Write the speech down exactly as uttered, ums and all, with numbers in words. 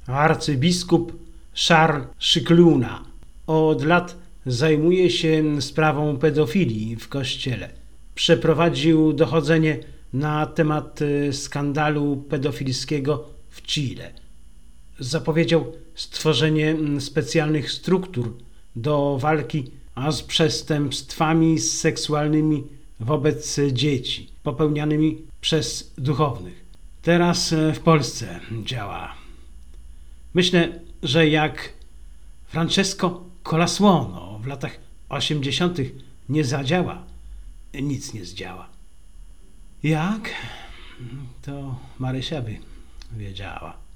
arcybiskup Charles Scicluna. Od lat zajmuje się sprawą pedofilii w kościele. Przeprowadził dochodzenie na temat skandalu pedofilskiego w Chile. Zapowiedział stworzenie specjalnych struktur do walki z przestępstwami seksualnymi wobec dzieci popełnianymi przez duchownych. Teraz w Polsce działa. Myślę, że jak Francesco Colassuono w latach osiemdziesiątych nie zadziała, nic nie zdziała. Jak? To Marysia by wiedziała.